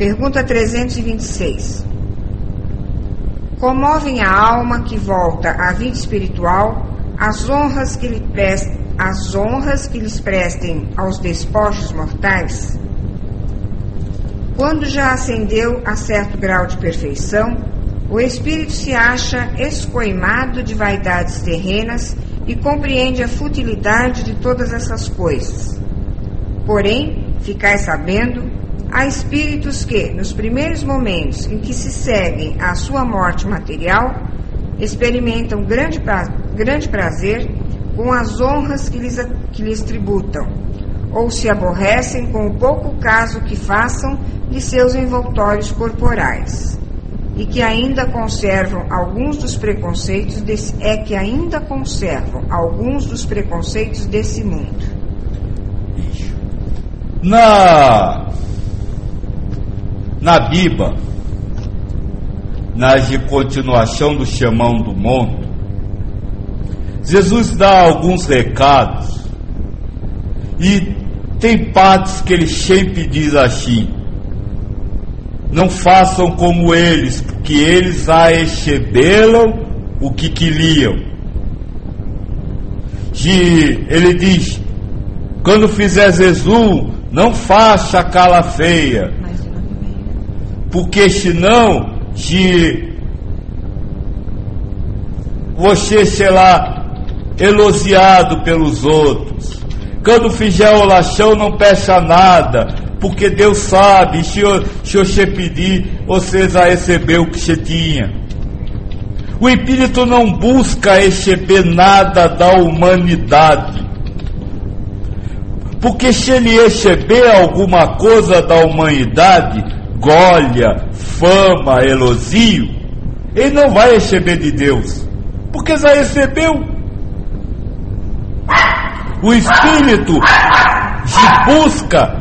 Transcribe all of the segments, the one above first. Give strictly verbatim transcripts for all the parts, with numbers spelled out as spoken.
Pergunta trezentos e vinte e seis. Comovem a alma que volta à vida espiritual as honras que, lhe prest... as honras que lhes prestem aos despojos mortais? Quando já ascendeu a certo grau de perfeição, o espírito se acha escoimado de vaidades terrenas e compreende a futilidade de todas essas coisas. Porém, ficai sabendo, há espíritos que, nos primeiros momentos em que se seguem à sua morte material, experimentam grande, pra, grande prazer com as honras que lhes, que lhes tributam, ou se aborrecem com o pouco caso que façam de seus envoltórios corporais, e que ainda conservam alguns dos preconceitos desse, é que ainda conservam alguns dos preconceitos desse mundo. Na na Bíblia, na continuação do Sermão do Monte, Jesus dá alguns recados e tem partes que ele sempre diz assim: não façam como eles, porque eles a receberam o que queriam. E ele diz: quando fizer Jesus, não faça cara feia, porque senão, se você será elogiado pelos outros. Quando fizer oração, não peça nada, porque Deus sabe, se, eu, se você pedir, você vai receber o que você tinha. O espírito não busca receber nada da humanidade, porque se ele receber alguma coisa da humanidade, glória, fama, elogio, ele não vai receber de Deus, porque já recebeu. O espírito busca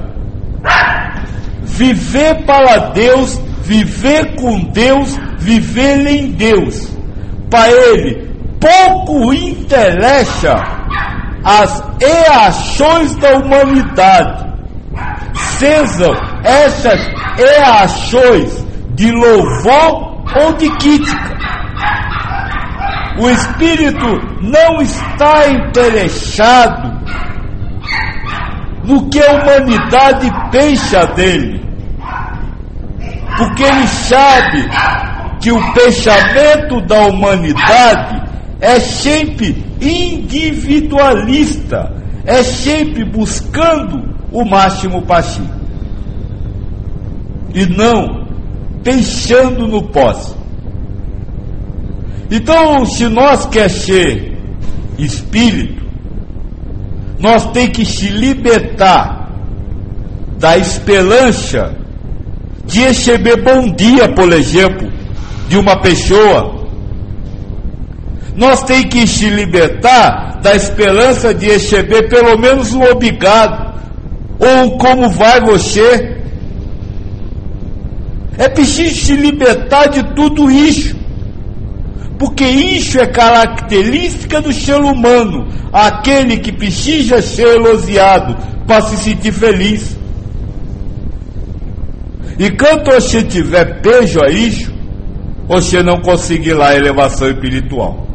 viver para Deus, viver com Deus, viver em Deus. Para ele, pouco interessa as reações da humanidade, sejam essas reações de louvor ou de crítica. O espírito não está interessado no que a humanidade pensa dele, porque ele sabe que o pensamento da humanidade é sempre individualista, é sempre buscando o máximo para si, e não pensando no próximo. Então, se nós queremos ser espírito, nós temos que se libertar da esperança de receber bom dia, por exemplo, de uma pessoa. Nós temos que se libertar da esperança de receber pelo menos um obrigado, ou como vai você. É preciso se libertar de tudo isso, porque isso é característica do ser humano, aquele que precisa ser elogiado para se sentir feliz. E quando você tiver peso a isso, você não conseguirá elevação espiritual.